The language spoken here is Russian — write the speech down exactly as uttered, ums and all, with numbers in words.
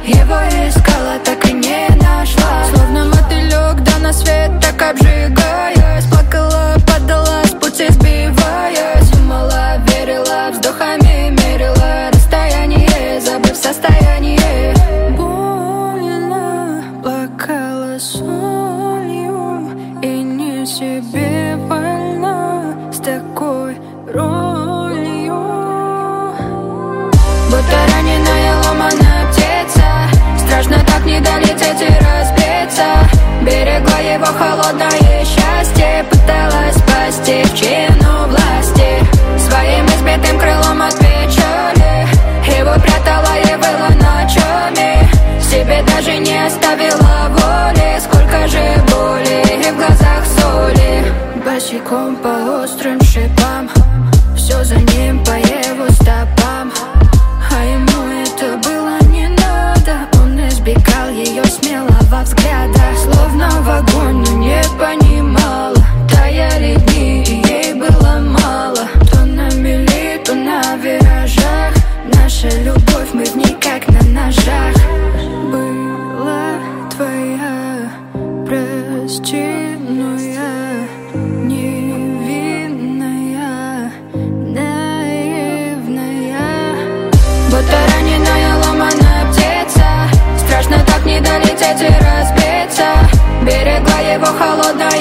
Его искала, так и не нашла. Словно мотылёк, да на свет так обжигаясь. Плакала, падала, с пути сбиваясь. Думала, верила, вздохами мерила расстояние, забыв состояние. Больно плакала солью и не себе больна с такой ролью. Будто раненая ломаная птица, страшно так не долететь и разбиться. Берегла его холодное счастье, пыталась спасти в чину власти. Своим избитым крылом от печали его прятала и выла ночами. Себе даже не оставила воли, сколько же боли и в глазах соли. Босиком по острым шипам, все за ним по его стопам. А ему это было не надо, он избегал ее смелого взгляда. Словно в огонь, но не понимала, таяли дни и ей было мало. То на мели, то на виражах, наша любовь, мы в ней как на ножах. Была твоя, прости, но я невинная, наивная. Будто раненая ломаная птица, страшно так не долететь и разбиться. Берегла его холодная